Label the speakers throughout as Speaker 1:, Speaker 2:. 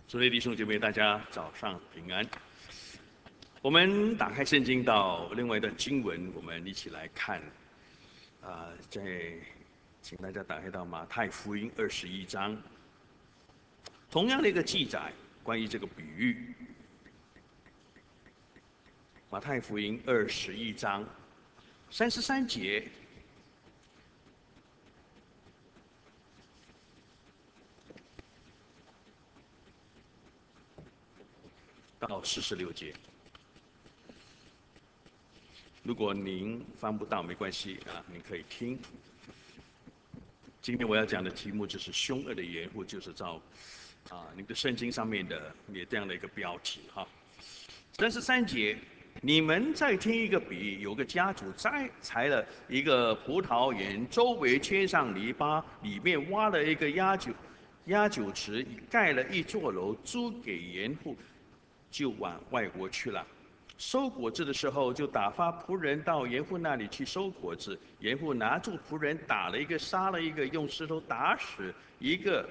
Speaker 1: 诸位弟兄姐妹，大家早上平安。我们打开圣经到另外一段经文，我们一起来看。请大家打开到马太福音21章，同样的一个记载，关于这个比喻。马太福音21章33节。到46节，如果您翻不到没关系啊，您可以听。今天我要讲的题目就是凶恶的盐户，就是照你的圣经上面的也这样的一个标题哈。33节，你们再听一个比喻，有个家主裁了一个葡萄园，周围圈上篱笆，里面挖了一个压酒池，盖了一座楼，租给盐户。就往外国去了。收果子的时候，就打发仆人到盐户那里去收果子。盐户拿住仆人，打了一个，杀了一个，用石头打死一个。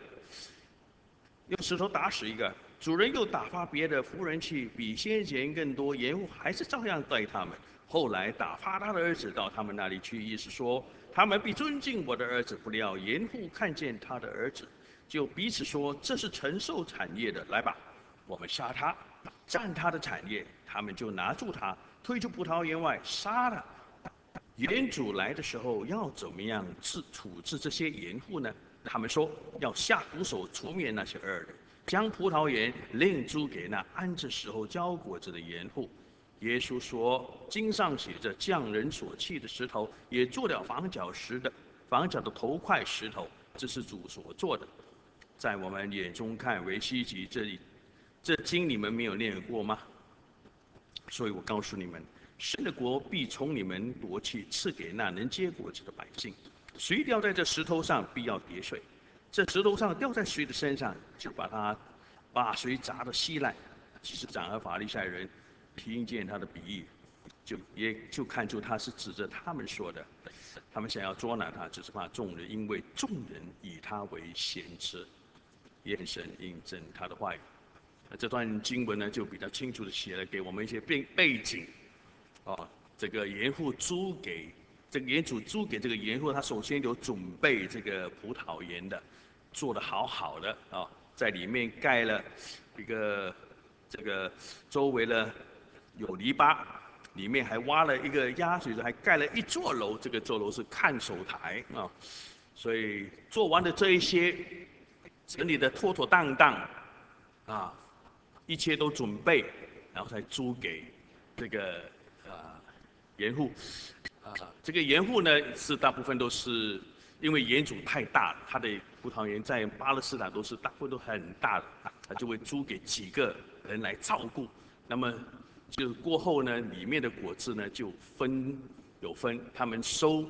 Speaker 1: 主人又打发别的仆人去，比先前更多。盐户还是照样待他们。后来打发他的儿子到他们那里去，意思说他们必尊敬我的儿子。不料盐户看见他的儿子，就彼此说：这是承受产业的，来吧，我们杀他，占他的产业。他们就拿住他，推出葡萄园外，杀了。园主来的时候，要怎么样处置这些盐户呢？他们说要下毒手除灭那些恶人，将葡萄园另租给那安置时候交果子的盐户。耶稣说：经上写着，匠人所弃的石头，也做了房角的头块石头，这是主所做的，在我们眼中看为稀奇。这经你们没有念过吗？所以我告诉你们，神的国必从你们夺去，赐给那能结果子的百姓。谁掉在这石头上，必要跌碎；这石头上掉在谁的身上，就把谁砸得稀烂。其实长和法利赛人听见他的比喻，就看出他是指着他们说的。他们想要捉拿他，只是怕众人，因为众人以他为先知。愿神印证他的话语。这段经文呢，就比较清楚的写了给我们一些背景。这个盐主租给这个盐户，他首先有准备这个葡萄园的，做得好好的在里面盖了一个这个周围呢有篱笆，里面还挖了一个压水池，还盖了一座楼。这个座楼是看守台所以做完的这一些，整理的妥妥当当一切都准备，然后才租给这个盐户。这个盐户呢，是大部分都是因为园主太大了，他的葡萄园在巴勒斯坦大部分都很大的，他就会租给几个人来照顾。那么就过后呢，里面的果子呢就有分，他们收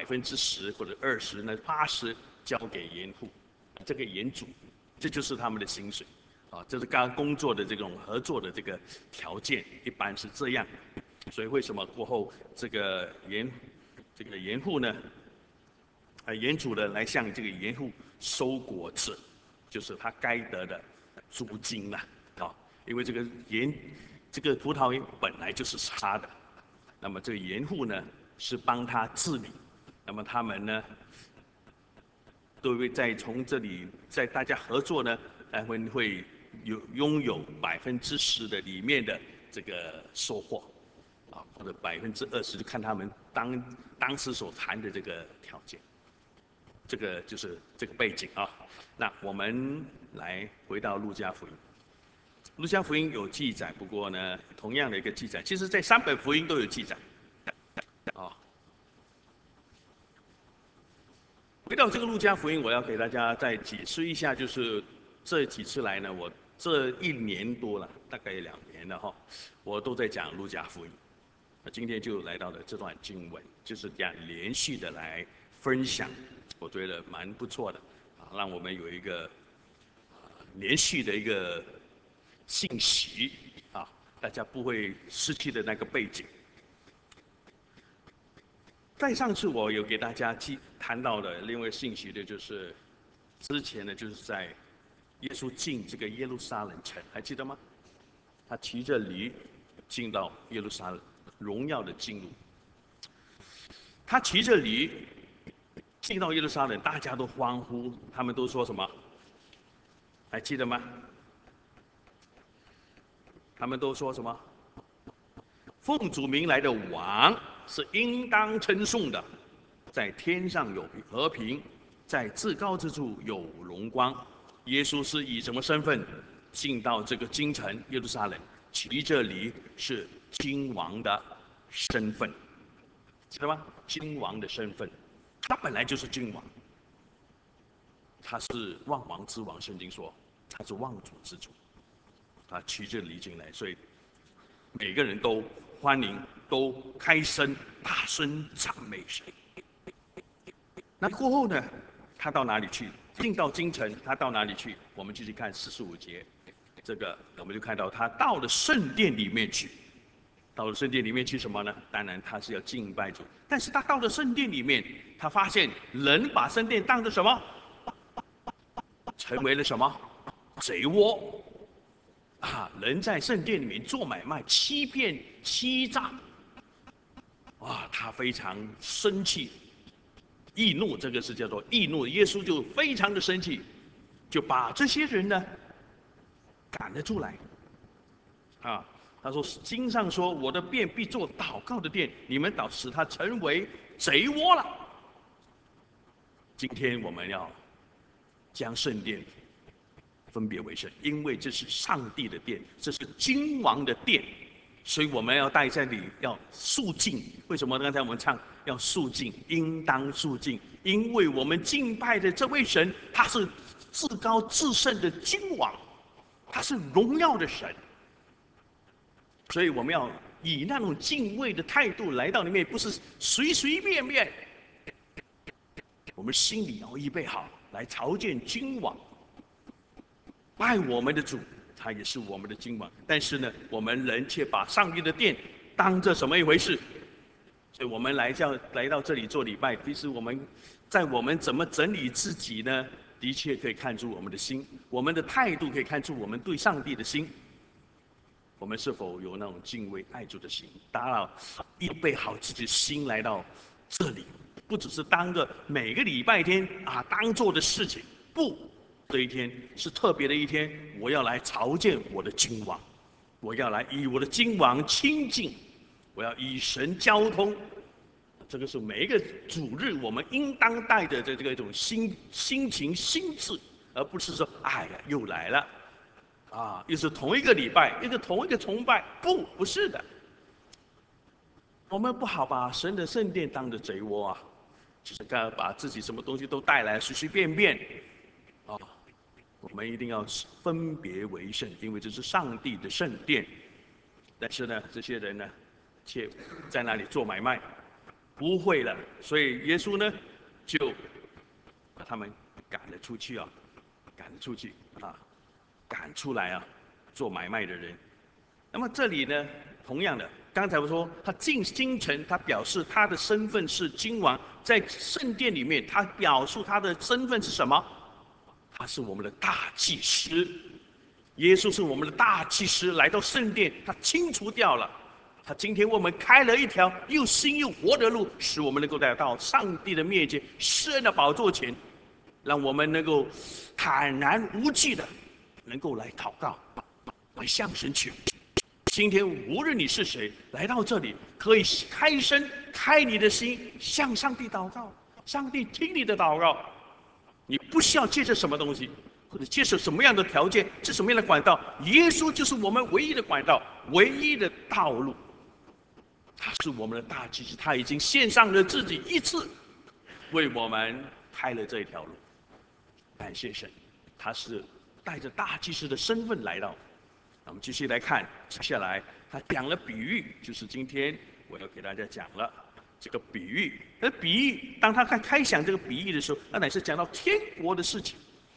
Speaker 1: 10%或者20%呢80%交给盐户，这个园主，这就是他们的薪水。这是刚刚工作的这种合作的这个条件，一般是这样。所以为什么过后这个盐户呢，园主呢来向这个盐户收果子，就是他该得的租金了因为这个葡萄园本来就是他的，那么这个盐户呢是帮他治理，那么他们呢都会从这里在大家合作呢，他们会拥有10%的里面的这个收获或者20%，就看他们当时所谈的这个条件。这个就是这个背景那我们来回到路加福音。路加福音有记载，不过呢，同样的一个记载，其实在3本福音都有记载回到这个路加福音，我要给大家再解释一下，就是这几次来呢，我这1年多了，大概2年了我都在讲路加福音。今天就来到了这段经文，就是这样连续的来分享，我觉得蛮不错的让我们有一个连续的一个信息大家不会失去的那个背景。在上次我有给大家谈到的另外信息的，就是之前呢，就是在耶稣进这个耶路撒冷城，还记得吗？他骑着驴进到耶路撒冷，荣耀的进入。他骑着驴进到耶路撒冷，大家都欢呼，他们都说什么？还记得吗？他们都说什么？奉主名来的王是应当称颂的，在天上有和平，在至高之处有荣光。耶稣是以什么身份进到这个京城耶路撒冷？骑着驴是君王的身份，知道吗？君王的身份，他本来就是君王，他是万王之王，圣经说他是万主之主，他骑着驴进来，所以每个人都欢迎，都开声大声赞美神。那过后呢，他到哪里去？进到京城，他到哪里去？我们继续看45节，这个我们就看到他到了圣殿里面去。到了圣殿里面去什么呢？当然他是要敬拜主，但是他到了圣殿里面，他发现人把圣殿当作什么？成为了什么？贼窝。人在圣殿里面做买卖，欺骗、欺诈。他非常生气，易怒，这个是叫做易怒。耶稣就非常的生气，就把这些人呢赶了出来。他说经上说，我的殿必做祷告的殿，你们倒使它成为贼窝了。今天我们要将圣殿分别为圣，因为这是上帝的殿，这是君王的殿，所以我们要待在这里，要肃静。为什么刚才我们唱要肃静？应当肃静，因为我们敬拜的这位神，他是至高至圣的君王，他是荣耀的神，所以我们要以那种敬畏的态度来到里面，不是随随便便。我们心里要预备好来朝见君王。爱我们的主，他也是我们的君王。但是呢，我们人却把上帝的殿当着什么一回事？所以我们来到这里做礼拜，其实我们怎么整理自己呢？的确可以看出我们的心，我们的态度可以看出我们对上帝的心。我们是否有那种敬畏爱主的心？当然，预备好自己的心来到这里，不只是当个每个礼拜天当做的事情，不。这一天是特别的一天，我要来朝见我的君王，我要来与我的君王亲近，我要与神交通。这个是每一个主日我们应当带着这个一种心情心智，而不是说又来了，又是同一个礼拜，又是同一个崇拜，不是的。我们不好把神的圣殿当着贼窝就是把自己什么东西都带来，随随便便我们一定要分别为圣，因为这是上帝的圣殿。但是呢，这些人呢，却在那里做买卖，不会了。所以耶稣呢，就把他们赶了出去赶出来做买卖的人。那么这里呢，同样的，刚才我说他进京城，他表示他的身份是君王，在圣殿里面，他表述他的身份是什么？他是我们的大祭司，耶稣是我们的大祭司，来到圣殿，他清除掉了，他今天为我们开了一条又新又活的路，使我们能够来到上帝的面前，施恩的宝座前，让我们能够坦然无惧的，能够来祷告，来向神求。今天无论你是谁，来到这里，可以开声开你的心，向上帝祷告，上帝听你的祷告。你不需要借着什么东西，或者接受什么样的条件，是什么样的管道？耶稣就是我们唯一的管道，唯一的道路。他是我们的大祭司，他已经献上了自己一次，为我们开了这一条路。感谢神，他是带着大祭司的身份来到。那我们继续来看，接下来他讲了比喻，就是今天我要给大家讲了。这个比喻，比喻，当他开讲这个比喻的时候，那乃是讲到天国的事情。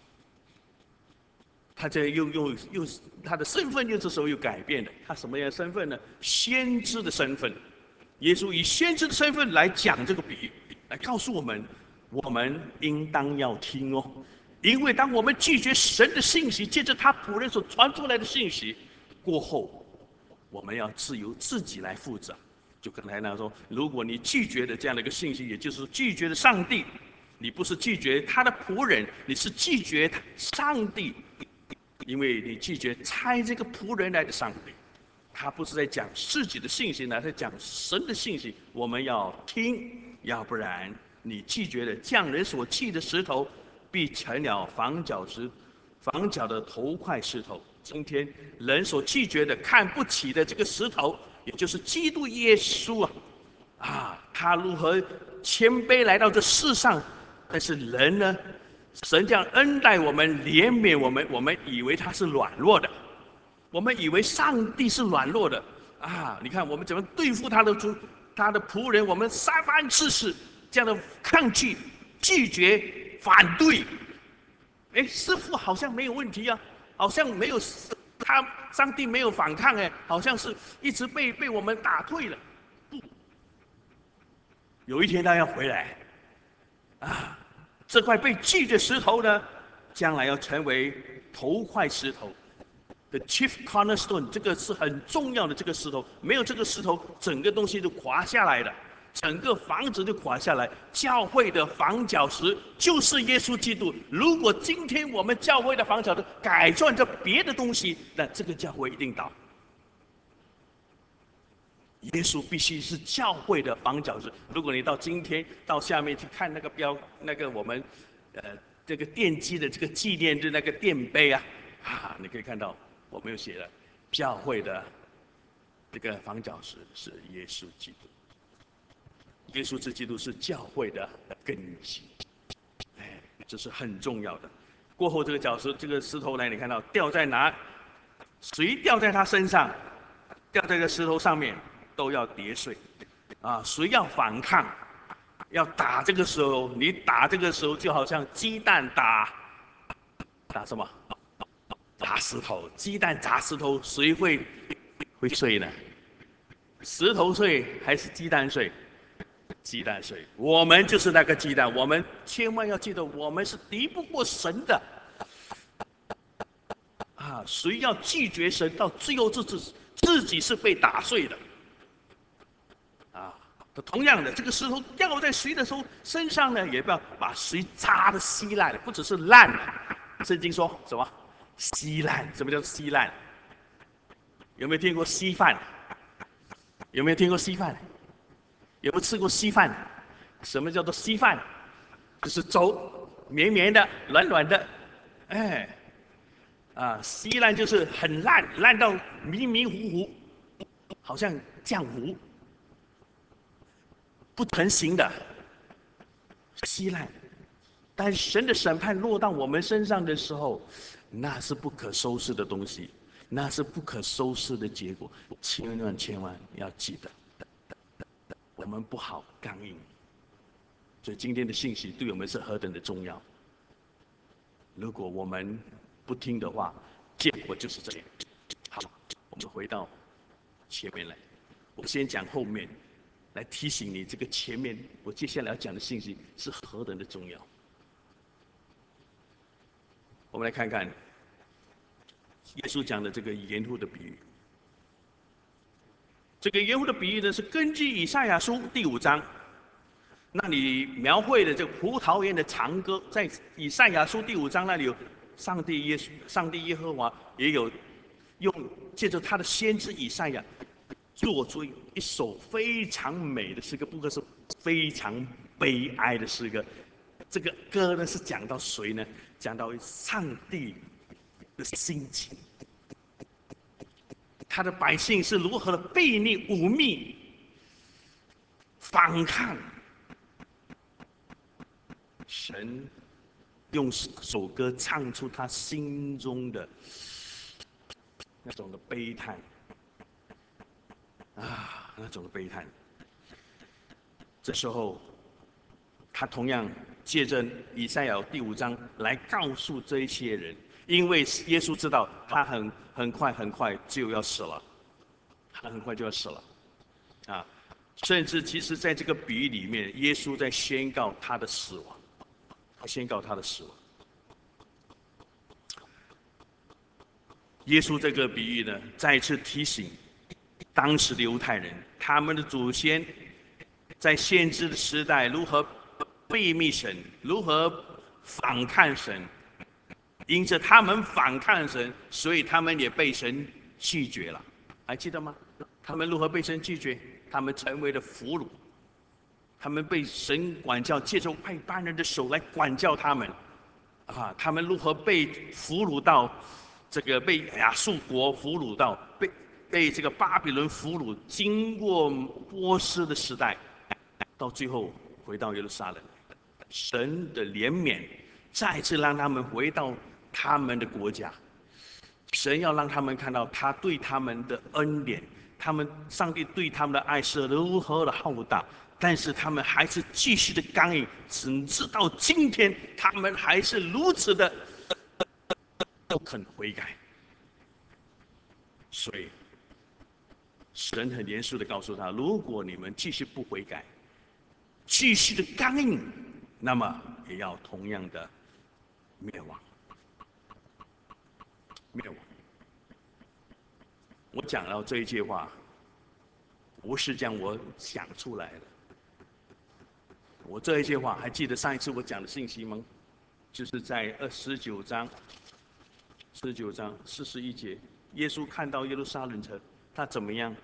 Speaker 1: 他这又他的身份这时候又改变了，他什么样的身份呢？先知的身份。耶稣以先知的身份来讲这个比喻，来告诉我们，我们应当要听因为当我们拒绝神的信息，借着他仆人所传出来的信息过后，我们要由自己来负责。就刚才那说，如果你拒绝的这样的一个信息，也就是拒绝了上帝，你不是拒绝他的仆人，你是拒绝上帝，因为你拒绝差这个仆人来的上帝。他不是在讲自己的信息呢，在讲神的信息，我们要听，要不然你拒绝了匠人所弃的石头，必成了房角的头块石头。今天人所拒绝的、看不起的这个石头，也就是基督耶稣他如何谦卑来到这世上，但是人呢，神这样恩待我们、怜悯我们，我们以为他是软弱的，我们以为上帝是软弱的你看我们怎么对付他的仆人，我们三番四次这样的抗拒、拒绝、反对。师父好像没有问题啊，好像没有上帝没有反抗好像是一直被我们打退了。不，有一天他要回来这块被锯的石头呢，将来要成为头块石头。The chief cornerstone， 这个是很重要的这个石头，没有这个石头，整个东西都垮下来的，整个房子就垮下来。教会的房角石就是耶稣基督。如果今天我们教会的房角石改转着别的东西，那这个教会一定倒。耶稣必须是教会的房角石。如果你到今天到下面去看那个我们这个奠基的这个纪念的那个奠碑你可以看到我们有写了，教会的这个房角石是耶稣基督。耶稣基督是教会的根基，这是很重要的。过后这个角石，这个石头呢，你看到掉在哪，谁掉在他身上，掉在这个石头上面，都要跌碎。谁要反抗，要打这个时候，你打这个时候就好像鸡蛋打什么？砸石头，鸡蛋砸石头，谁会碎呢？石头碎还是鸡蛋碎？鸡蛋碎。我们就是那个鸡蛋，我们千万要记得，我们是敌不过神的。谁要拒绝神，到最后自己是被打碎的。同样的，这个石头掉在谁的身上呢，也不要把谁砸得稀烂，不只是烂。圣经说什么？稀烂。什么叫稀烂？有没有听过稀饭？有没有听过稀饭？有没有吃过稀饭？什么叫做稀饭？就是粥，绵绵的、软软的，稀烂就是很烂，烂到迷迷糊糊，好像浆糊，不成形的稀烂。但神的审判落到我们身上的时候，那是不可收拾的东西，那是不可收拾的结果。千万要记得，我们不好刚硬。所以今天的信息对我们是何等的重要。如果我们不听的话，结果就是这样。好，我们回到前面来，我先讲后面，来提醒你这个前面我接下来要讲的信息是何等的重要。我们来看看耶稣讲的这个盐湖的比喻。这个盐湖的比喻呢，是根据以赛亚书第5章，那里描绘的这个葡萄园的长歌，在以赛亚书第5章那里有上帝耶和华也有用借着他的先知以赛亚做出一首非常美的诗歌，不过是非常悲哀的诗歌。这个歌呢是讲到谁呢？讲到上帝的心情，他的百姓是如何的悖逆、忤逆、反抗。神用首歌唱出他心中的那种的悲叹，那种的悲叹。这时候，他同样借着以赛亚第5章来告诉这一些人，因为耶稣知道他很快就要死了，他很快就要死了，甚至其实在这个比喻里面，耶稣在宣告他的死亡，他宣告他的死亡。 耶稣这个比喻呢，再次提醒当时的犹太人，他们的祖先在先知的时代如何背逆神，如何反抗神，因着他们反抗神，所以他们也被神拒绝了，还记得吗？他们如何被神拒绝？他们成为了俘虏，他们被神管教，借着外邦人的手来管教他们。他们如何被俘虏到这个被亚述国俘虏到被这个巴比伦俘虏，经过波斯的时代，到最后回到耶路撒冷。神的怜悯再次让他们回到他们的国家。神要让他们看到他对他们的恩典，上帝对他们的爱是如何的浩大。但是他们还是继续的刚硬，直到今天，他们还是如此的不肯悔改。所以，神很严肃的告诉他：如果你们继续不悔改，继续的刚硬，那么也要同样的灭亡。灭亡。我讲到这一句话，不是将我想出来的。我这一句话还记得上一次我讲的信息吗？就是在19章41节，耶稣看到耶路撒冷城，他怎么样？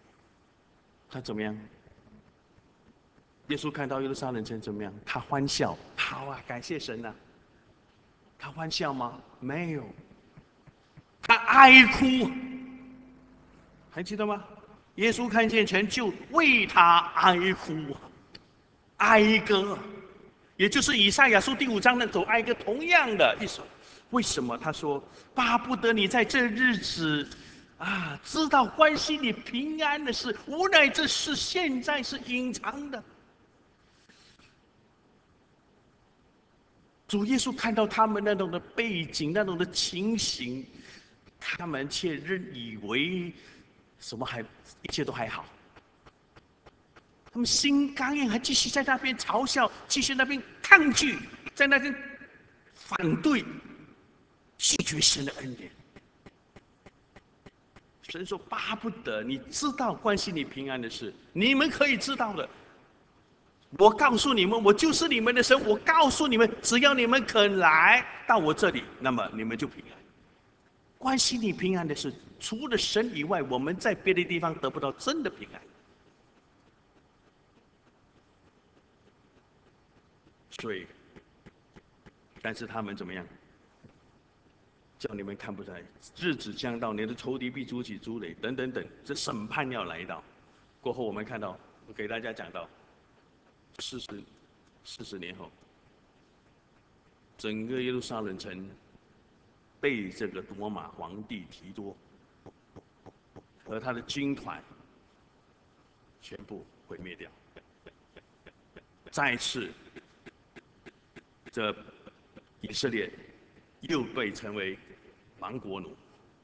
Speaker 1: 耶稣看到耶路撒冷城怎么样？他欢笑，好啊，感谢神啊。他欢笑吗？没有，他哀哭，还记得吗？耶稣看见城就为他哀哭。哀歌，也就是以赛亚书第5章那首哀歌同样的一首。为什么？他说：“巴不得你在这日子，知道关心你平安的事，无奈这事现在是隐藏的。”主耶稣看到他们那种的背景、那种的情形，他们却认以为什么一切都还好。他们心刚硬，还继续在那边嘲笑，继续那边抗拒，在那边反对，拒绝神的恩典。神说：“巴不得你知道关心你平安的事，你们可以知道的。我告诉你们，我就是你们的神。我告诉你们，只要你们肯来到我这里，那么你们就平安。关心你平安的事，除了神以外，我们在别的地方得不到真的平安。”所以，但是他们怎么样？叫你们看不来，日子将到，你的仇敌必筑起筑垒，等等等，这审判要来到。过后我们看到，我给大家讲到40年后，整个耶路撒冷城被这个罗马皇帝提多和他的军团全部毁灭掉。再次，这以色列又被称为亡国奴。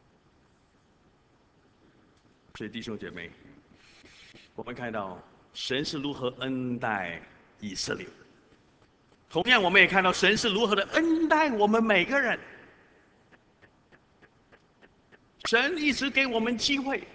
Speaker 1: 所以弟兄姐妹，我们看到神是如何恩待以色列，同样我们也看到神是如何的恩待我们每个人。神一直给我们机会。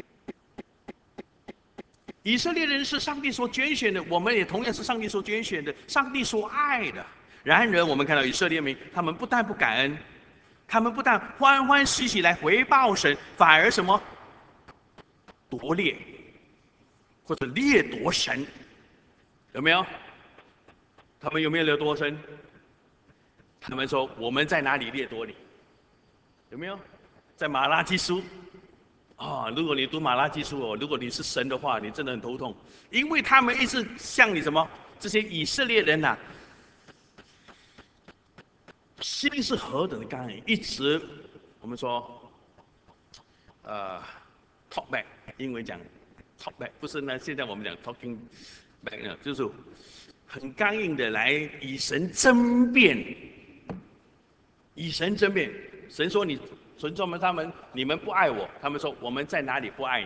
Speaker 1: 以色列人是上帝所拣选的，我们也同样是上帝所拣选的，上帝所爱的。然而，我们看到以色列民，他们不但不感恩，他们不但欢欢喜喜来回报神，反而什么？夺掠，或者掠夺神，有没有？他们有没有掠夺神？他们说：“我们在哪里掠夺你？”有没有？在马拉基书。如果你读马拉基书如果你是神的话，你真的很头痛，因为他们一直向你什么？这些以色列人心是何等的刚硬，一直我们说talk back， 英文讲 talk back， 不是呢？现在我们讲 talking back 呢，就是很刚硬的来以神争辩，以神争辩。神说你尊重他们，你们不爱我，他们说我们在哪里不爱你？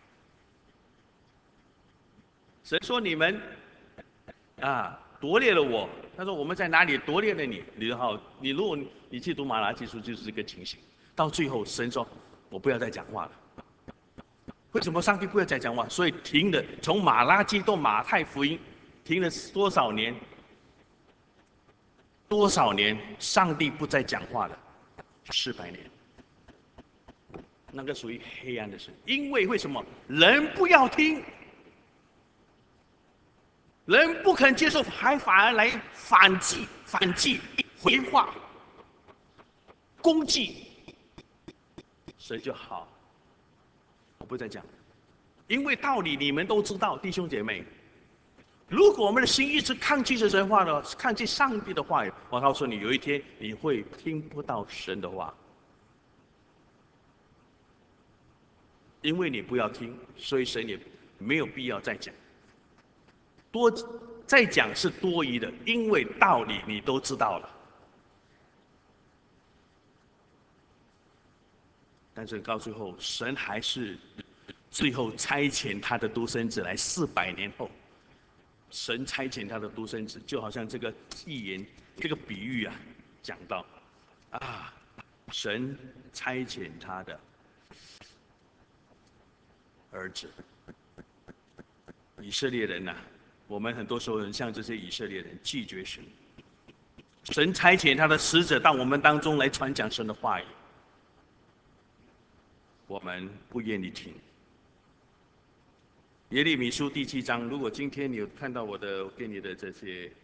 Speaker 1: 神说你们夺掠了我，他说我们在哪里夺掠了你？你如果你去读马拉基书，就是这个情形。 到最后，神说：“我不要再讲话了。”为什么上帝不要再讲话？所以停了，从马拉基到马太福音，停了多少年？多少年？上帝不再讲话了，400年。那个属于黑暗的事，因为什么？人不要听，人不肯接受，还反而来反击、回话、攻击。神就好，我不再讲，因为道理你们都知道，弟兄姐妹。如果我们的心一直抗拒着神话的，抗拒上帝的话语，我告诉你，有一天你会听不到神的话，因为你不要听，所以神也没有必要再讲。再讲是多余的，因为道理你都知道了。但是到最后，神还是最后差遣他的独生子来，400年后，神差遣他的独生子，就好像这个预言、这个比喻啊，讲到啊，神差遣他的儿子。以色列人呐、我们很多时候很像这些以色列人，拒绝神。神差遣他的使者到我们当中来传讲神的话语，我们不愿意听。耶利米书第7章，如果今天你有看到我给你的这些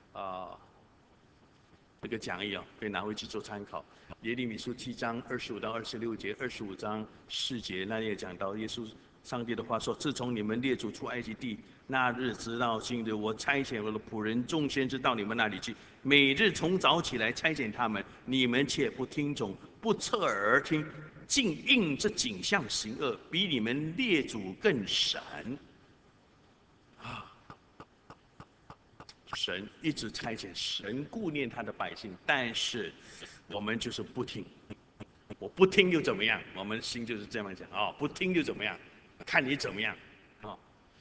Speaker 1: 这个讲义啊，可以拿回去做参考。耶利米书7章25到26节，25章4节，那里也讲到耶稣上帝的话说：“自从你们列祖出埃及地那日直到今日，我差遣我的仆人众先知到你们那里去，每日从早起来差遣他们，你们却不听从，不侧耳而听，竟应这景象行恶，比你们列祖更甚。”神一直差遣，神顾念他的百姓，但是我们就是不听。我不听又怎么样？我们心就是这样讲啊、不听又怎么样？看你怎么样啊、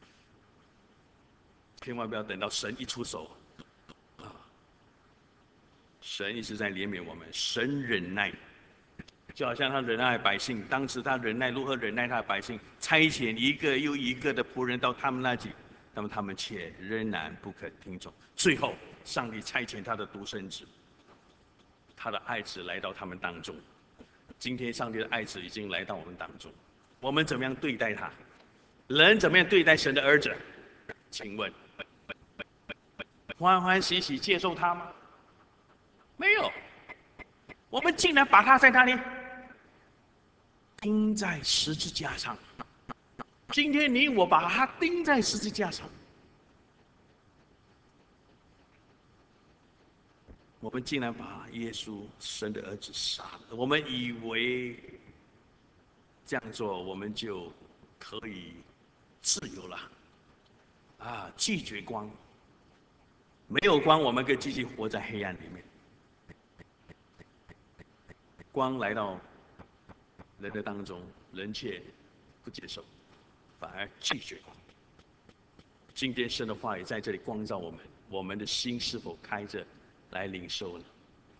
Speaker 1: 千万不要等到神一出手啊！神一直在怜悯我们，神忍耐，就好像他忍耐百姓，当时他忍耐如何忍耐他的百姓，差遣一个又一个的仆人到他们那里，那么他们却仍然不肯听从。最后，上帝差遣他的独生子，他的爱子来到他们当中。今天，上帝的爱子已经来到我们当中，我们怎么样对待他？人怎么样对待神的儿子？请问，欢欢喜喜接受他吗？没有，我们竟然把他在那里钉在十字架上。今天你我把他钉在十字架上，我们竟然把耶稣神的儿子杀了。我们以为这样做我们就可以自由了啊！拒绝光，没有光，我们可以继续活在黑暗里面。光来到人的当中，人却不接受，反而拒绝光。今天神的话语在这里光照我们，我们的心是否开着来领受呢？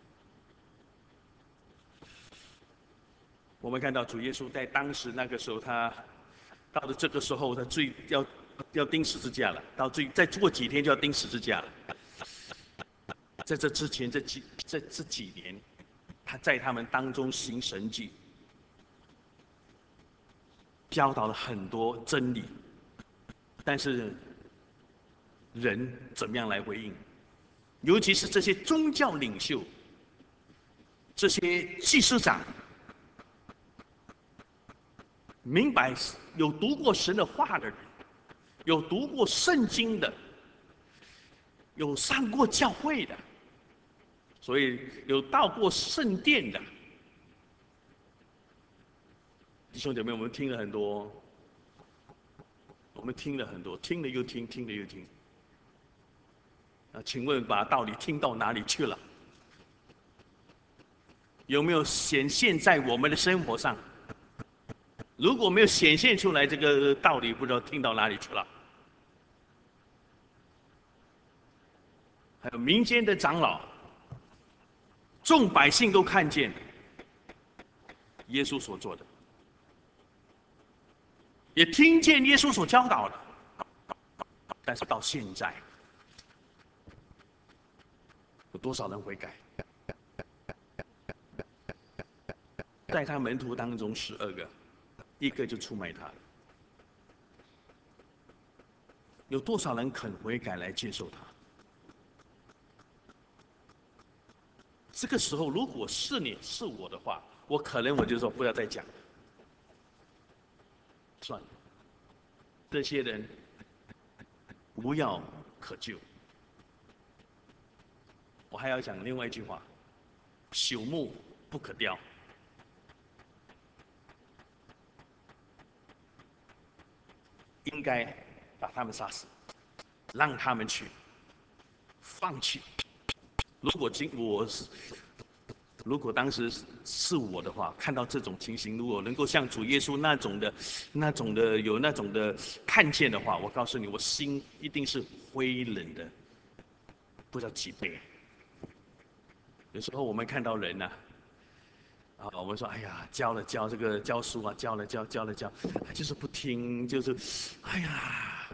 Speaker 1: 我们看到主耶稣在当时那个时候，他到了这个时候，他要钉十字架了，再过几天就要钉十字架了。在这之前，这几年，他在他们当中行神迹，教导了很多真理，但是人怎么样来回应？尤其是这些宗教领袖、这些祭司长，明白有读过神的话的人，有读过圣经的，有上过教会的，所以有到过圣殿的弟兄姐妹，我们听了很多，听了又听，听了又听。请问把道理听到哪里去了？有没有显现在我们的生活上？如果没有显现出来，这个道理不知道听到哪里去了。还有民间的长老，众百姓都看见， 耶稣所做的，也听见耶稣所教导的，但是到现在，有多少人悔改？在他门徒当中12个，一个就出卖他了。有多少人肯悔改来接受他？这个时候，如果是你是我的话，我可能我就说不要再讲了，算了，这些人无药可救。我还要讲另外一句话：朽木不可雕。应该把他们杀死，让他们去放弃。如果当时是我的话，看到这种情形，如果能够像主耶稣那种的有那种的看见的话，我告诉你，我心一定是灰冷的，不知道几倍。有时候我们看到人呐、我们说，哎呀，教这个教书啊，教，就是不听，就是，哎呀，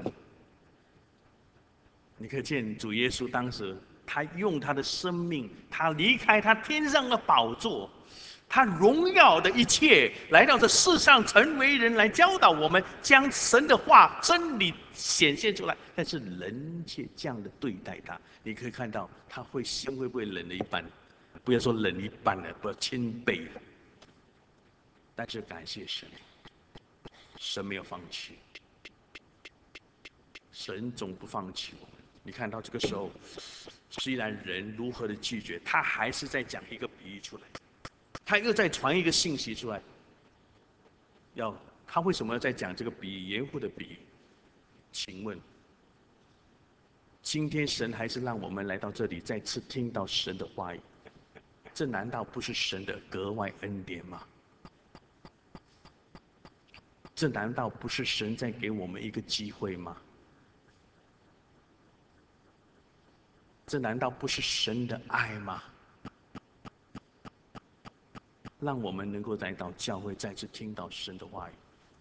Speaker 1: 你可见主耶稣当时，他用他的生命，他离开他天上的宝座，他荣耀的一切，来到这世上成为人，来教导我们，将神的话、真理显现出来。但是人却这样的对待他，你可以看到，他心会不会冷了一半？不要说冷一半了，不要千倍了。但是感谢神，神没有放弃，神总不放弃我们。你看到这个时候，虽然人如何的拒绝，他还是在讲一个比喻出来，他又在传一个信息出来。他为什么要在讲这个比喻，严户的比喻？请问，今天神还是让我们来到这里，再次听到神的话语，这难道不是神的格外恩典吗？这难道不是神在给我们一个机会吗？这难道不是神的爱吗？让我们能够来到教会，再次听到神的话语。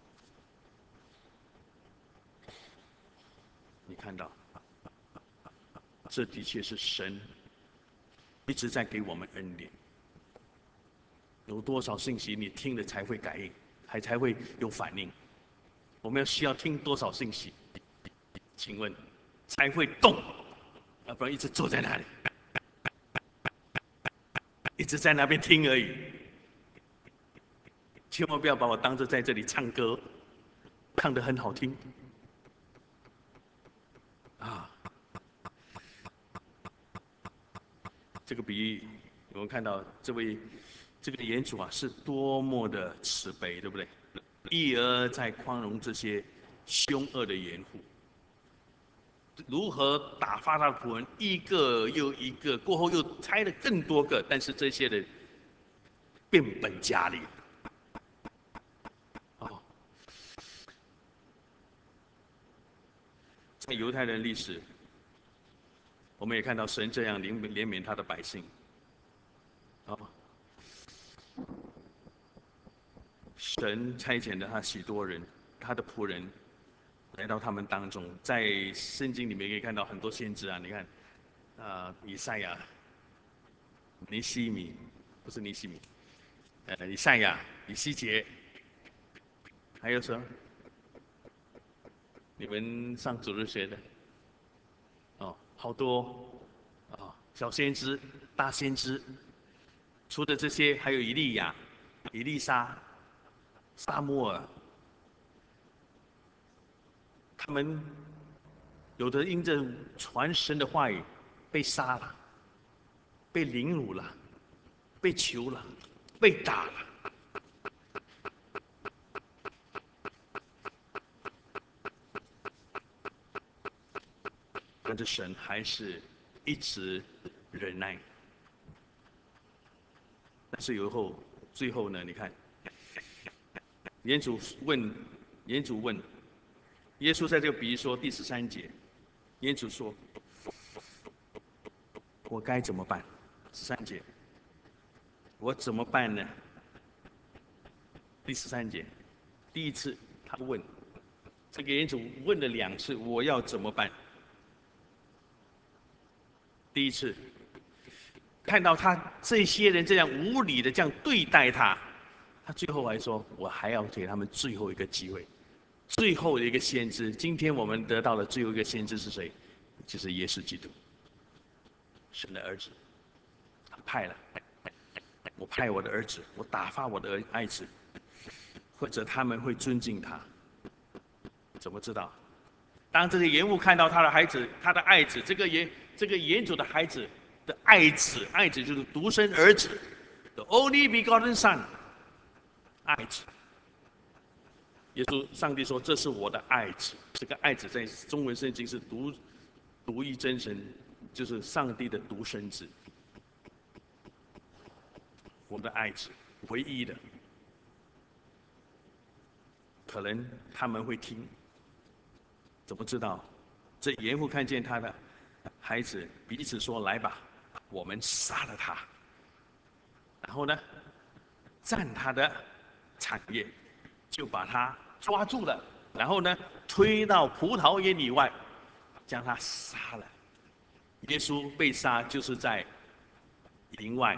Speaker 1: 你看到，这的确是神一直在给我们恩典。有多少信息你听了才会感应，才会有反应？我们需要听多少信息？请问才会动？要不然一直坐在那里，一直在那边听而已。千万不要把我当作在这里唱歌，唱得很好听啊！这个比喻，我们看到这个园主啊，是多么的慈悲，对不对？一而再宽容这些凶恶的园户，如何打发他的仆人一个又一个，过后又拆了更多个，但是这些人变本加厉。哦，在犹太人历史，我们也看到神这样怜悯他的百姓。哦，神差遣了他许多人，他的仆人来到他们当中。在圣经里面可以看到很多先知啊，你看，以赛亚、尼西米，不是尼西米，以赛亚、以西结，还有什么？你们上主日学的哦，好多小先知、大先知。除了这些，还有以利亚、以利沙、撒母耳，他们有的因着传神的话语被杀了，被凌辱了，被囚了，被打了。但是神还是一直忍耐。但是最后呢？你看，耶主问，耶主问，耶稣在这个比喻说第13节，耶主说：“我该怎么办？”13节，我怎么办呢？ 第13节，第一次他问这个园主问了2次，我要怎么办？第一次看到他这些人这样无理的这样对待他，他最后还说：“我还要给他们最后一个机会，最后的一个先知。今天我们得到的最后一个先知是谁？就是耶稣基督，神的儿子。他派了，我派我的儿子，我打发我的爱子，或者他们会尊敬他。怎么知道？当这个严父看到他的孩子，他的爱子，这个严主的孩子的爱子，爱子就是独生儿子，the only begotten son， 爱子。耶稣，上帝说：“这是我的爱子。”这个爱子在中文圣经是独一真神，就是上帝的独生子，我们的爱子，唯一的。可能他们会听，怎么知道？这严父看见他的孩子，彼此说：“来吧，我们杀了他。”然后呢，占他的产业，就把他抓住了，然后呢，推到葡萄园以外，将他杀了。耶稣被杀就是在营外，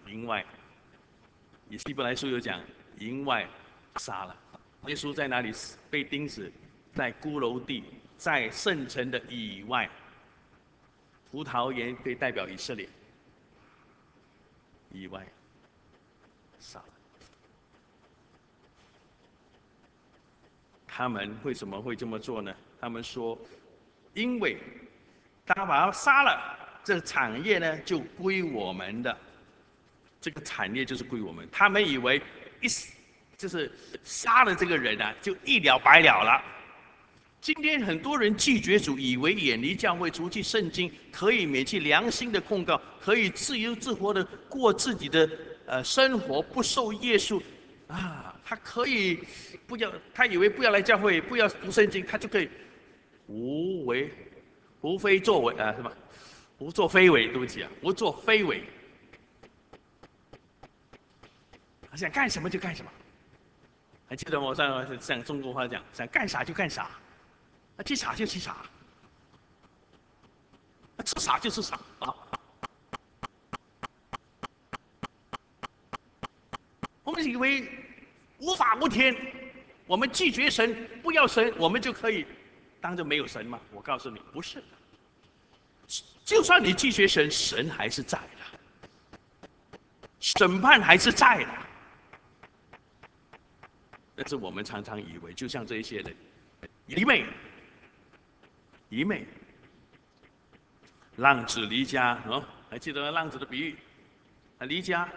Speaker 1: 希伯来书有讲营外杀了。耶稣在哪里被钉死？在骷髅地，在圣城的以外。葡萄园可以代表以色列，以外杀了。他们为什么会这么做呢？他们说，因为他把他杀了，这个产业呢就归我们的，这个产业就是归我们。他们以为就是杀了这个人啊，就一了百了了。今天很多人拒绝主，以为远离教会、除去圣经，可以免去良心的控告，可以自由自活的过自己的生活，不受约束啊。他可以不要，他以为不要来教会，不要读圣经，他就可以无非作为什么？无作非为，对不起啊，无作非为。他想干什么就干什么。还记得我像中国话讲，想干啥就干啥。去傻就去傻，吃傻就吃傻啊！我们以为无法无天，我们拒绝神，不要神，我们就可以当着没有神吗？我告诉你，不是的。就算你拒绝神，神还是在的，审判还是在的。但是我们常常以为，就像这一些人，愚昧，浪子离家哦，还记得浪子的比喻？离家，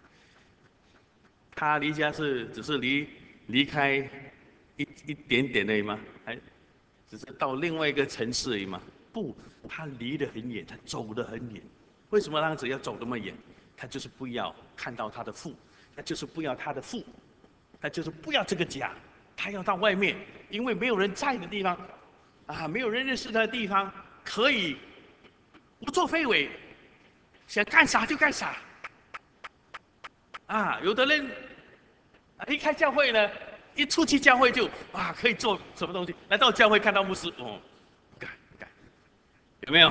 Speaker 1: 他离家只是离开一点点而已吗？还只是到另外一个城市而已吗？不，他离得很远，他走得很远。为什么浪子要走那么远？他就是不要看到他的父，他就是不要他的父，他就是不要这个家，他要到外面，因为没有人在的地方，没有人认识他的地方，可以无作非为，想干啥就干啥。有的人离开教会呢，一出去教会就可以做什么东西，来到教会看到牧师，干，有没有？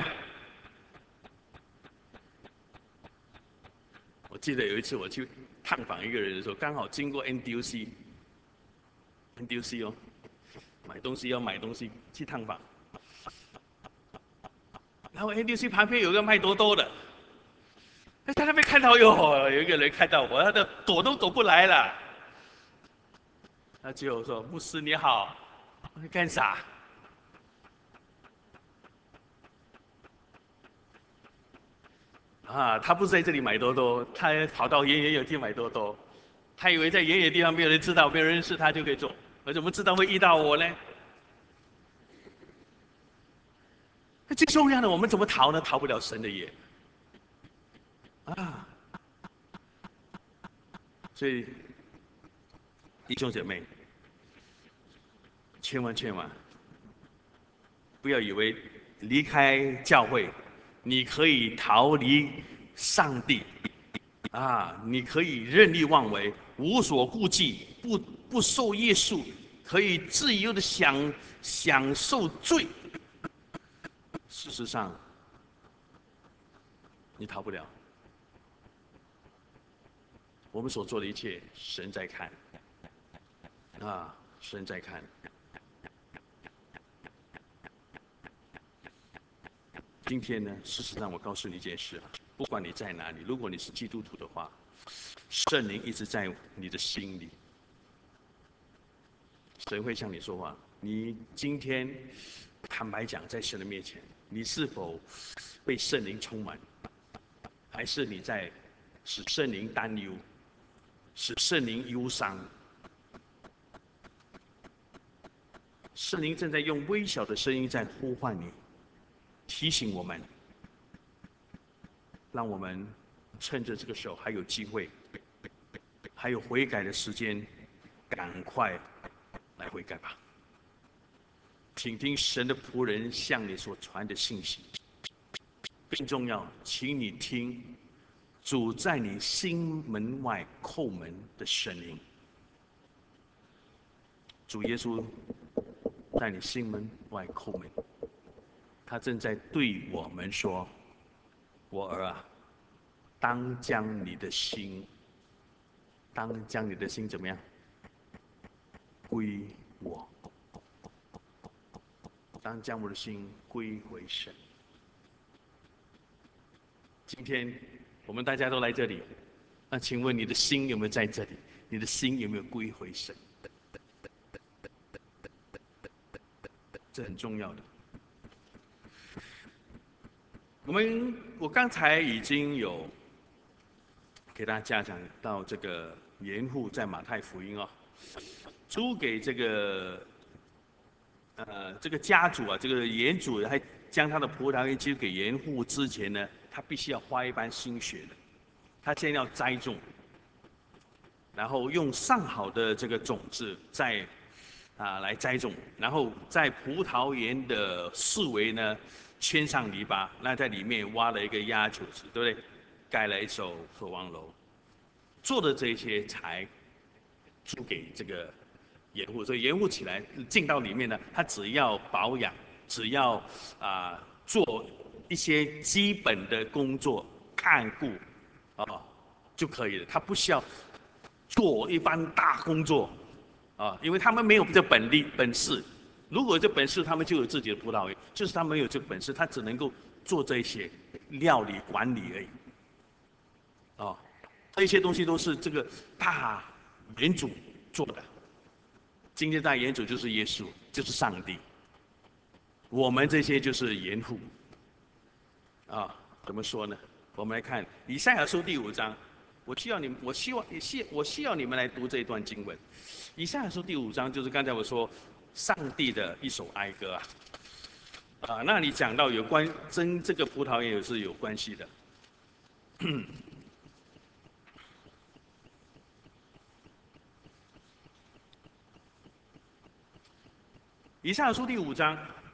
Speaker 1: 我记得有一次我去探访一个人的时候，刚好经过 NDUC 哦，买东西去探访，然后 NDUC 旁边有个卖多多的，在那边看到有一个人看到我，他的躲都躲不来了。他最后说：“牧师你好，干啥？”他不是在这里买多多，他跑到远远有地买多多，他以为在远远地方没有人知道、没有人认识他就可以做，我怎么知道会遇到我呢？最重要的，我们怎么逃呢？逃不了神的眼啊！所以弟兄姐妹，千万不要以为离开教会，你可以逃离上帝你可以任意妄为，无所顾忌，不受约束，可以自由的享受罪。事实上，你逃不了。我们所做的一切，神在看，神在看。今天呢，事实上我告诉你一件事，不管你在哪里，如果你是基督徒的话，圣灵一直在你的心里，神会向你说话。你今天坦白讲，在神的面前，你是否被圣灵充满，还是你在使圣灵担忧，使圣灵忧伤？圣灵正在用微小的声音在呼唤你，提醒我们，让我们趁着这个时候还有机会，还有悔改的时间，赶快来悔改吧。请听神的仆人向你所传的信息。更重要，请你听主在你心门外叩门的声音。主耶稣在你心门外叩门，他正在对我们说：“我儿啊，当将你的心怎么样？归我。当将我的心归回神。”今天我们大家都来这里，那请问你的心有没有在这里？你的心有没有归回神？这很重要的。我刚才已经有给大家讲到这个严户在马太福音租给这个家主这个严主还将他的葡萄园交给严户之前呢，他必须要花一番心血的。他先要栽种，然后用上好的这个种子来栽种，然后在葡萄园的四围呢圈上篱笆，那在里面挖了一个压球池，对不对？盖了一所守望楼，做的这些才租给这个盐户，所以盐户起来进到里面呢，他只要保养，只要做一些基本的工作，看顾就可以了，他不需要做一番大工作因为他们没有这本事。如果有这本事，他们就有自己的葡萄园；就是他们没有这本事，他只能够做这些料理管理而已。这些东西都是这个大园主做的。今天大园主就是耶稣，就是上帝。我们这些就是园户。怎么说呢？我们来看以赛亚书第5章。我需要你们来读这一段经文。以赛亚书第5章就是刚才我说上帝的一首哀歌那里讲到有关跟这个葡萄园也是有关系的。以赛亚书第5章，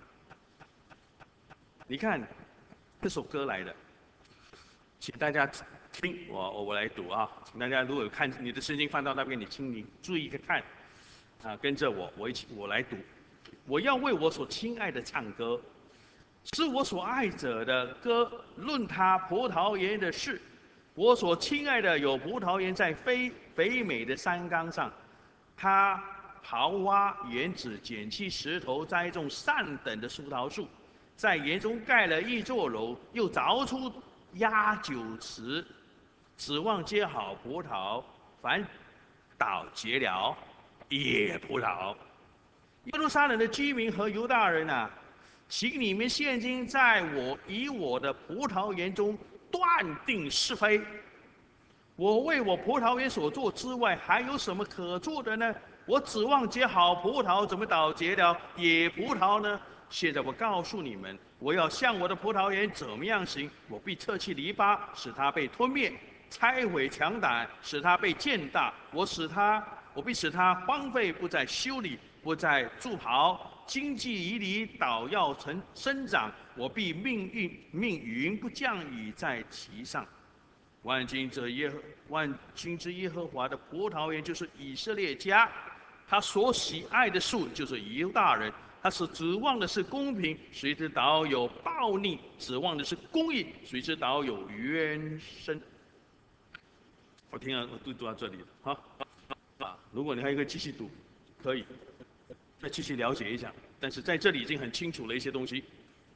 Speaker 1: 你看这首歌来的，请大家听我来读请大家如果有看你的圣经翻到那边，请你注意看跟着我来读。我要为我所亲爱的唱歌，是我所爱者的歌，论他葡萄园的事。我所亲爱的有葡萄园在肥美的山冈上，他刨挖园子，捡起石头，栽种上等的树桃树，在园中盖了一座楼，又凿出压酒池，指望结好葡萄，反倒结了野葡萄。耶路撒冷的居民和犹大人请你们现今以我的葡萄园中断定是非。我为我葡萄园所做之外，还有什么可做的呢？我指望结好葡萄，怎么倒结了野葡萄呢？现在我告诉你们，我要向我的葡萄园怎么样行？我必撤去篱笆，使它被吞灭；拆毁墙胆，使它被践大。我必使它荒废，不再修理，不再筑刨。荆棘蒺藜倒要生长，我必命云不降雨在其上。 万军之耶和华的葡萄园就是以色列家，他所喜爱的树就是犹大人。他是指望的是公平，谁知道有暴逆；指望的是公义，谁知道有冤声。我读到这里了，好，如果你还可以继续读，可以再继续了解一下。但是在这里已经很清楚了一些东西。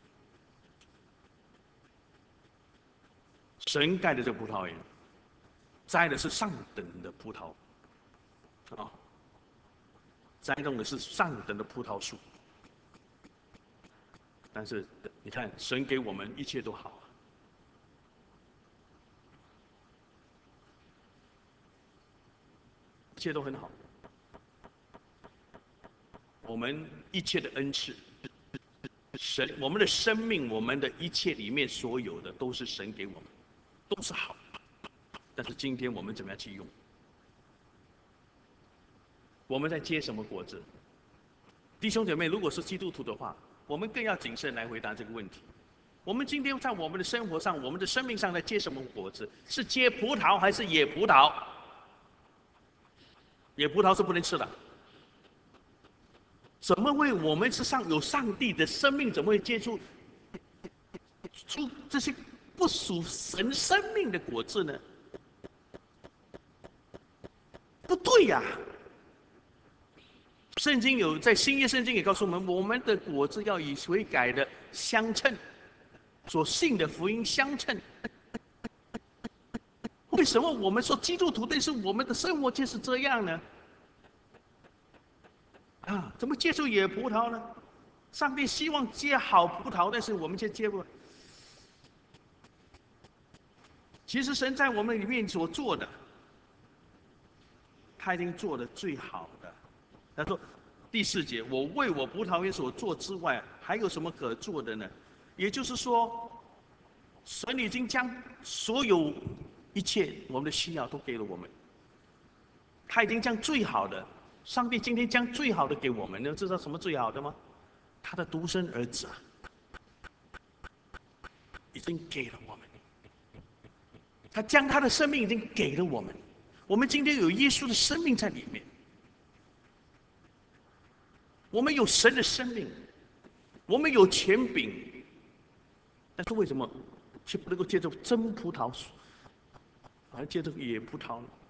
Speaker 1: 神盖的这个葡萄园，栽的是上等的葡萄，栽种的是上等的葡萄树。但是你看，神给我们一切都好，一切都很好。我们一切的恩赐，我们的生命，我们的一切里面所有的，都是神给我们，都是好。但是今天我们怎么样去用？我们在结什么果子？弟兄姐妹，如果是基督徒的话，我们更要谨慎来回答这个问题。我们今天在我们的生活上、我们的生命上在结什么果子？是结葡萄还是野葡萄？野葡萄是不能吃的。怎么会我们是有上帝的生命，怎么会结出这些不属神生命的果子呢？不对呀！圣经在新约圣经也告诉我们，我们的果子要以悔改的相称，所信的福音相称。为什么我们说基督徒，但是我们的生活却是这样呢？怎么结出野葡萄呢？上帝希望结好葡萄，但是我们却结不。其实神在我们里面所做的，他已经做的最好的。他说第4节，我为我葡萄园所做之外，还有什么可做的呢？也就是说，神已经将所有一切我们的需要都给了我们，他已经将最好的，上帝今天将最好的给我们，你知道什么最好的吗？他的独生儿子已经给了我们，他将他的生命已经给了我们，我们今天有耶稣的生命在里面，我们有神的生命，我们有权柄，但是为什么却不能够借着真葡萄树，而借着野葡萄呢？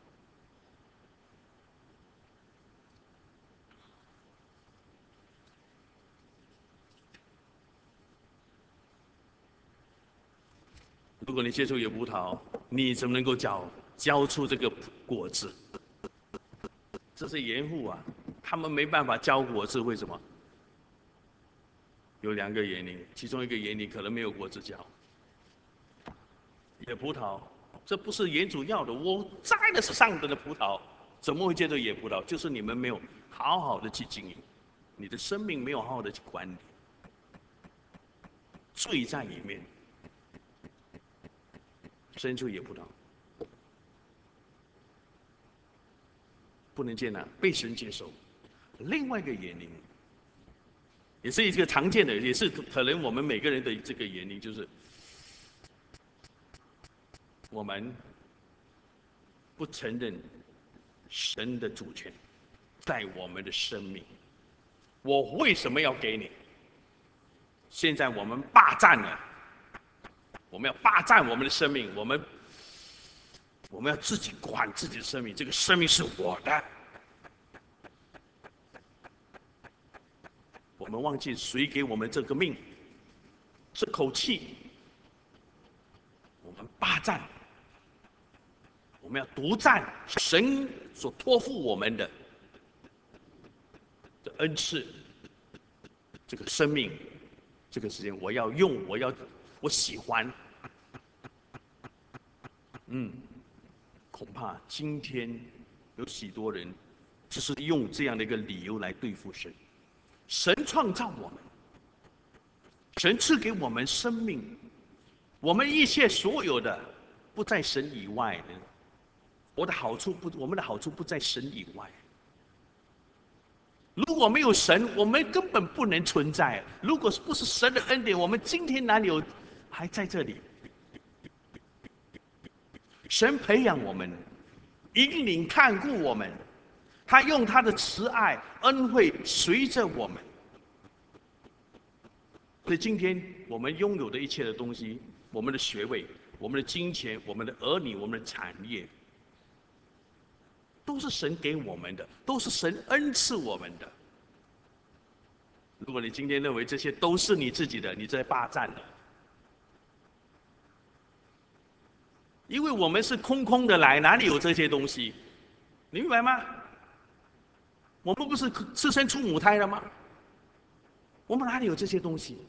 Speaker 1: 如果你接触野葡萄，你怎么能够交出这个果子？这是严户啊，他们没办法交果子，为什么？有2个原因，其中一个原因可能没有果子交。野葡萄，这不是园主要的，我摘的是上等的葡萄，怎么会接着野葡萄？就是你们没有好好的去经营，你的生命没有好好的去管理，罪在里面。生出野葡萄，不能接纳，被神接受。另外一个原因，也是一个常见的，也是可能我们每个人的这个原因，就是我们不承认神的主权在我们的生命。我为什么要给你？现在我们霸占了。我们要霸占我们的生命，我们要自己管自己的生命，这个生命是我的。我们忘记谁给我们这个命，这口气，我们霸占，我们要独占神所托付我们的恩赐，这个生命，这个时间我要用，我喜欢。恐怕今天有许多人就是用这样的一个理由来对付神。神创造我们，神赐给我们生命，我们一切所有的不在神以外的。我们的好处不在神以外。如果没有神，我们根本不能存在。如果不是神的恩典，我们今天哪里还在这里？ 神培养我们，引领看顾我们，他用他的慈爱恩惠随着我们。所以今天我们拥有的一切的东西，我们的学位、我们的金钱、我们的儿女、我们的产业，都是神给我们的，都是神恩赐我们的。如果你今天认为这些都是你自己的，你在霸占了。因为我们是空空的来，哪里有这些东西？你明白吗？我们不是赤身出母胎的吗？我们哪里有这些东西？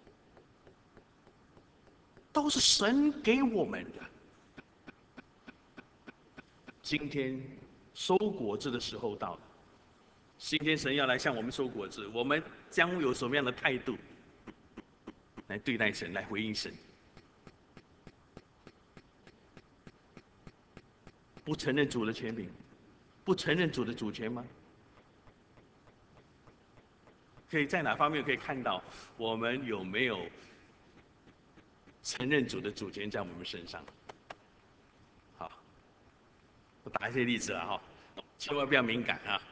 Speaker 1: 都是神给我们的。今天收果子的时候到了，今天神要来向我们收果子，我们将有什么样的态度来对待神，来回应神？不承认主的权柄，不承认主的主权吗？可以在哪方面可以看到我们有没有承认主的主权在我们身上？好，我打一些例子了哈，千万不要敏感啊。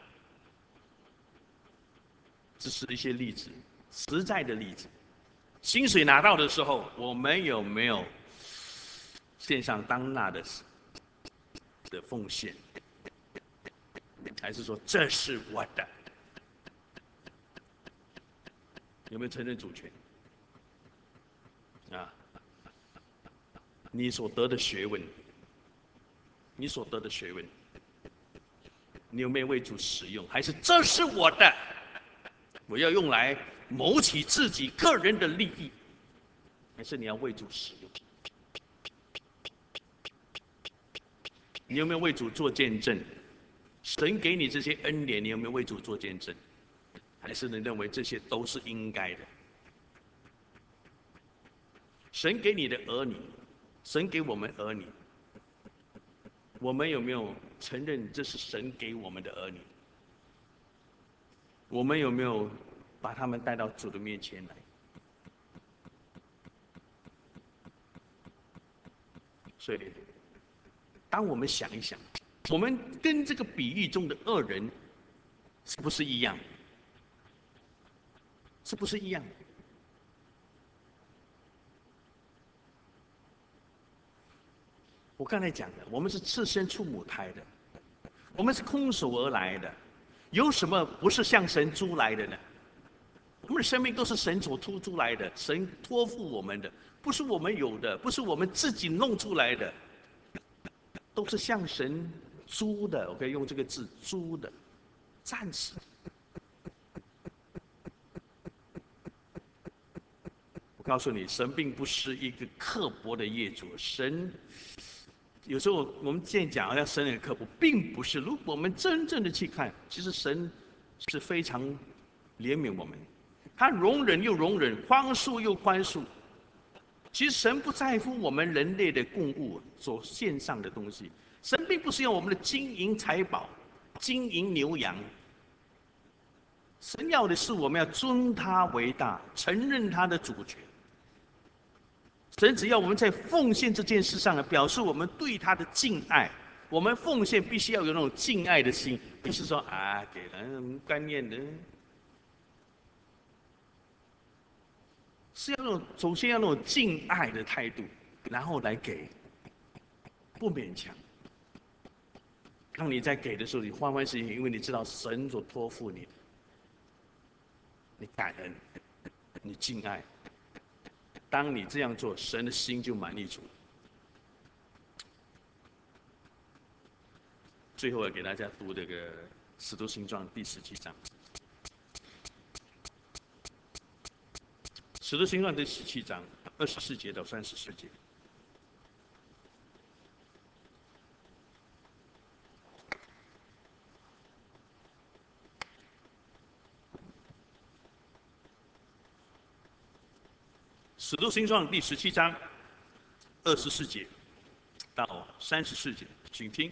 Speaker 1: 这是一些例子，实在的例子。薪水拿到的时候，我们有没有献上当纳的奉献？还是说这是我的？有没有承认主权？啊，你所得的学问，你所得的学问，你有没有为主使用？还是这是我的？我要用来谋取自己个人的利益？还是你要为主使用？你有没有为主做见证？神给你这些恩典，你有没有为主做见证？还是你认为这些都是应该的？神给你的儿女，神给我们儿女，我们有没有承认这是神给我们的儿女？我们有没有把他们带到主的面前来？所以，当我们想一想，我们跟这个比喻中的恶人是不是一样？是不是一样？我刚才讲的，我们是赤身出母胎的，我们是空手而来的，有什么不是向神租来的呢？我们的生命都是神所突出来的，神托付我们的，不是我们有的，不是我们自己弄出来的，都是向神租的。我可以用这个字“租”的，暂时。我告诉你，神并不是一个刻薄的业主，神有时候我们现在讲好像神很刻薄，并不是。如果我们真正的去看，其实神是非常怜悯我们，他容忍又容忍，宽恕又宽恕。其实神不在乎我们人类的供物所献上的东西，神并不是用我们的金银财宝、金银牛羊。神要的是我们要尊他为大，承认他的主权。神只要我们在奉献这件事上表示我们对他的敬爱。我们奉献必须要有那种敬爱的心，不是说啊给人干念的，是要那种首先要那种敬爱的态度，然后来给，不勉强。当你在给的时候，你欢欢喜喜，因为你知道神所托付你的，你感恩，你敬爱。当你这样做，神的心就满意足。最后要给大家读这个《使徒行传》第17章，《使徒行传》第17章24节到34节。《使徒行传》第17章24节到34节，请听：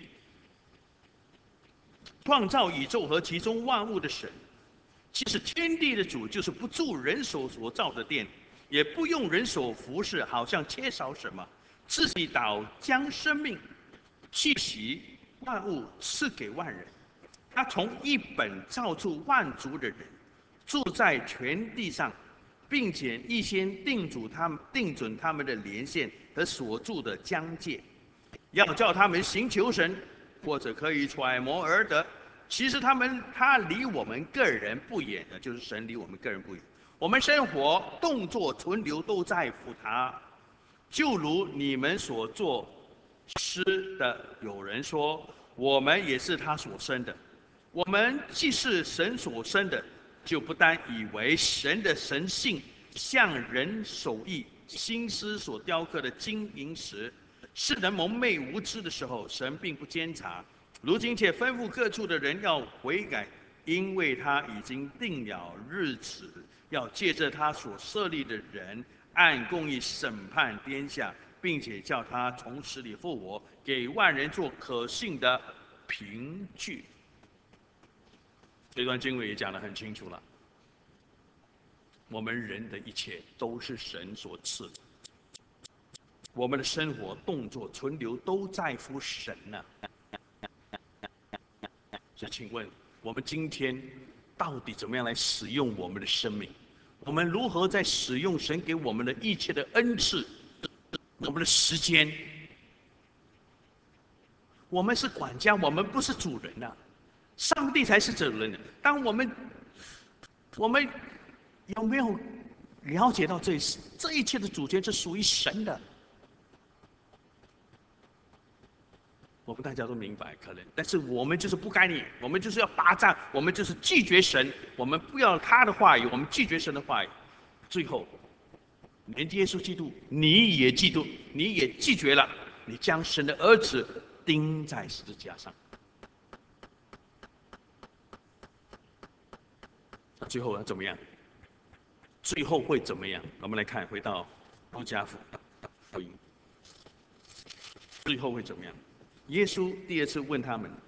Speaker 1: 创造宇宙和其中万物的神，其实天地的主，就是不住人手所造的殿，也不用人手服侍，好像缺少什么，自己倒将生命气息万物赐给万人。他从一本造出万族的人，住在全地上，并且预先定准他们的连线和所住的疆界，要叫他们行求神，或者可以揣摩而得。其实他离我们个人不远的，就是神离我们个人不远。我们生活、动作、存留都在乎他。就如你们所做诗的，有人说，我们也是他所生的。我们既是神所生的，就不单以为神的神性像人手艺心思所雕刻的金银石，是人蒙昧无知的时候，神并不监察。如今且吩咐各处的人要悔改，因为他已经定了日子，要借着他所设立的人，按公义审判天下，并且叫他从死里复活，给万人做可信的凭据。这段经文也讲得很清楚了，我们人的一切都是神所赐的，我们的生活、动作、存留都在乎神呢。所以，请问我们今天到底怎么样来使用我们的生命？我们如何在使用神给我们的一切的恩赐？我们的时间，我们是管家，我们不是主人呐、上帝才是主人。当我们有没有了解到这一切的主权是属于神的？我们大家都明白，可能，但是我们就是不该理，我们就是要霸占，我们就是拒绝神，我们不要他的话语，我们拒绝神的话语，最后，连耶稣基督你也嫉妒，你也拒绝了，你将神的儿子钉在十字架上，那最后要怎么样？最后会怎么样？我们来看，回到路加福音，最后会怎么样？耶稣第二次问他们，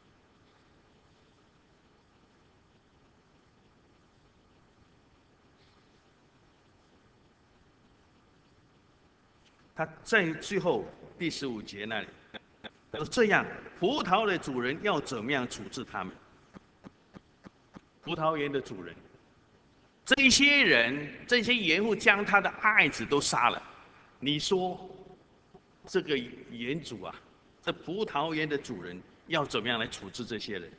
Speaker 1: 他在最后第15节那里，他说：“这样，葡萄的主人要怎么样处置他们？葡萄园的主人，这些人，这些园户将他的爱子都杀了。你说，这个园主啊，这葡萄园的主人要怎么样来处置这些人？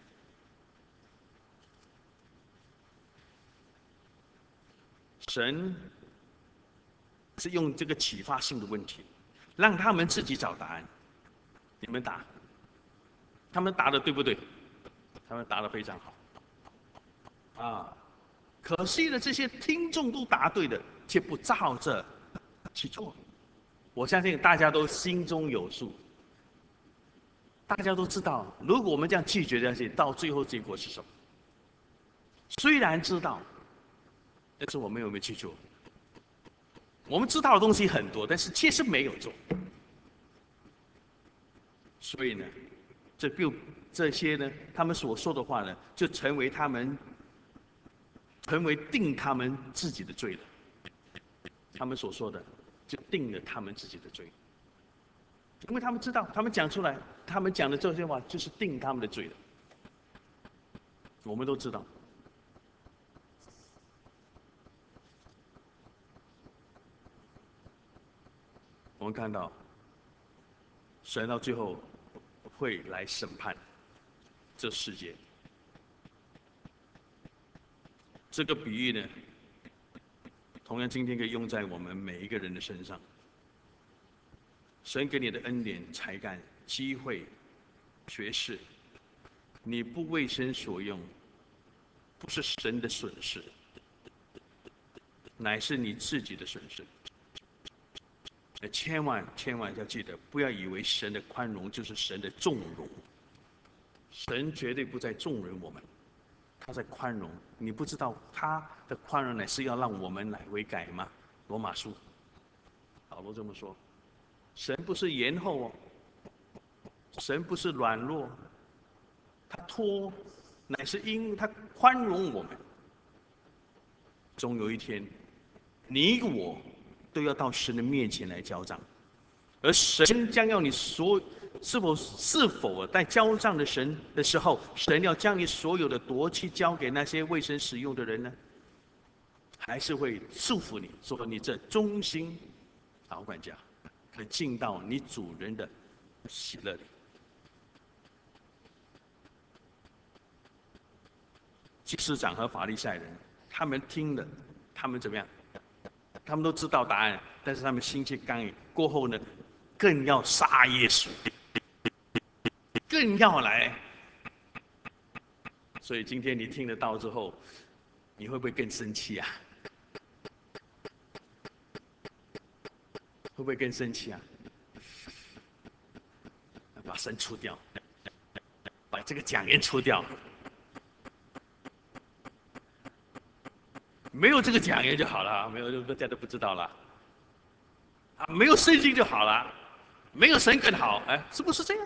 Speaker 1: 神是用这个启发性的问题，让他们自己找答案。你们答，他们答的对不对？他们答的非常好啊。可惜的，这些听众都答对的，却不照着去做。我相信大家都心中有数，大家都知道，如果我们这样拒绝下去，到最后结果是什么？虽然知道，但是我们有没有去做？我们知道的东西很多，但是确实没有做。所以呢，这些呢，他们所说的话呢，就成为定他们自己的罪了。他们所说的，就定了他们自己的罪，因为他们知道，他们讲出来，他们讲的这些话就是定他们的罪了。我们都知道，我们看到，神到最后会来审判这世界。这个比喻呢，同样今天可以用在我们每一个人的身上。神给你的恩典、才干、机会、学识，你不为神所用，不是神的损失，乃是你自己的损失。千万要记得，不要以为神的宽容就是神的纵容，神绝对不在纵容我们，他在宽容。你不知道他的宽容乃是要让我们来悔改吗？罗马书，保罗这么说。神不是延后哦，神不是软弱，他拖，乃是因他宽容我们。终有一天，你我都要到神的面前来交账，而神将要是否在交账的神的时候，神要将你所有的夺去交给那些为神使用的人呢？还是会束缚你，说你这忠心好管家，可进到你主人的喜乐里？祭司长和法利赛人，他们听了，他们怎么样？他们都知道答案，但是他们心却刚硬。过后呢，更要杀耶稣，更要来。所以今天你听得到之后，你会不会更生气啊？会不会更生气啊？把神除掉，把这个讲员除掉。没有这个讲员就好了，没有大家都不知道了。啊，没有圣经就好了，没有神更好，哎，是不是这样？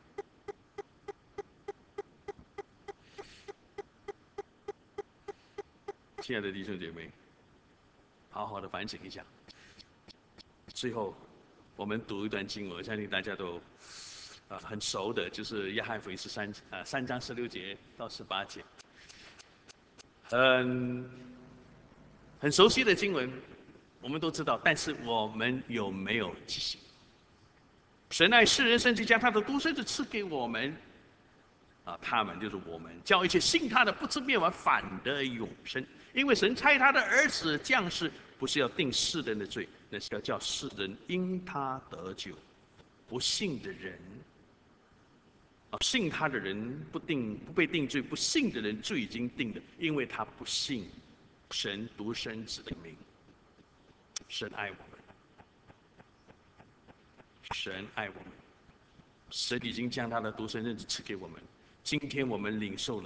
Speaker 1: 亲爱的弟兄姐妹，好好的反省一下。最后，我们读一段经文，我相信大家都很熟的，就是约翰福音3章16节到18节，很熟悉的经文，我们都知道，但是我们有没有记性？神爱世人，甚至将他的独生子赐给我们，他们就是我们，叫一切信他的不至灭亡，反得永生。因为神差他的儿子降世，不是要定世人的罪，那是要叫世人因他得救。不信的人，信他的人不被定罪，不信的人罪已经定了，因为他不信神独生子的名。神爱我们，神爱我们，神已经将他的独生子赐给我们。今天我们领受了，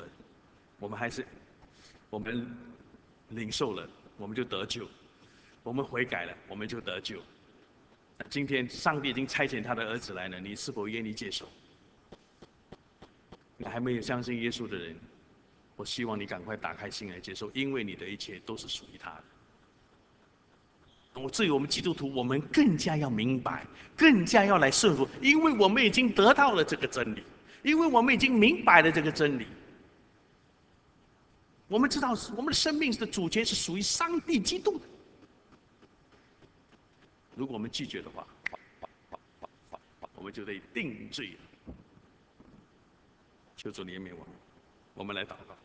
Speaker 1: 我们领受了，我们就得救；我们悔改了，我们就得救。今天上帝已经差遣他的儿子来了，你是否愿意接受？你还没有相信耶稣的人，我希望你赶快打开心来接受，因为你的一切都是属于他的。至于我们基督徒，我们更加要明白，更加要来顺服，因为我们已经得到了这个真理，因为我们已经明白了这个真理。我们知道，我们的生命的主权是属于上帝基督的。如果我们拒绝的话，我们就得定罪了。求主怜悯我们，我们来祷告。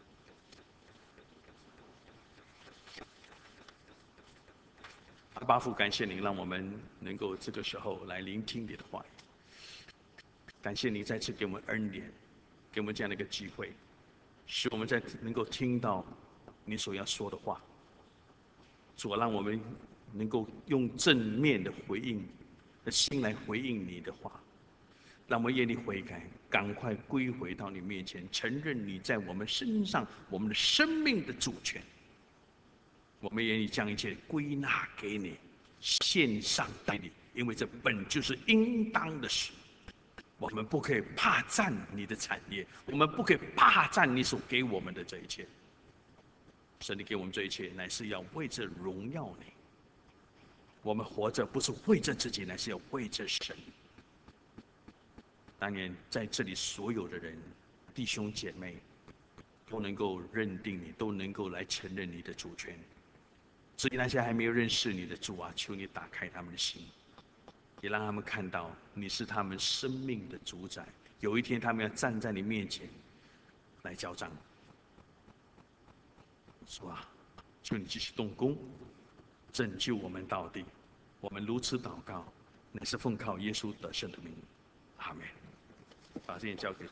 Speaker 1: 阿爸父，感谢你让我们能够这个时候来聆听你的话语。感谢你再次给我们恩典，给我们这样的一个机会，使我们在能够听到你所要说的话。主，让我们能够用正面的回应的心来回应你的话，让我们愿意悔改，赶快归回到你面前，承认你在我们身上、我们的生命的主权。我们愿意将一切归纳给你，献上给你，因为这本就是应当的事。我们不可以霸占你的产业，我们不可以霸占你所给我们的这一切。神，你给我们这一切，乃是要为着荣耀你。我们活着不是为着自己，乃是要为着神。当年在这里所有的人，弟兄姐妹，都能够认定你，都能够来承认你的主权。至于那些还没有认识你的主啊，求你打开他们的心，也让他们看到你是他们生命的主宰。有一天，他们要站在你面前来交账。主啊，求你继续动工，拯救我们到底。我们如此祷告，乃是奉靠耶稣得胜的名。阿门。把这件交给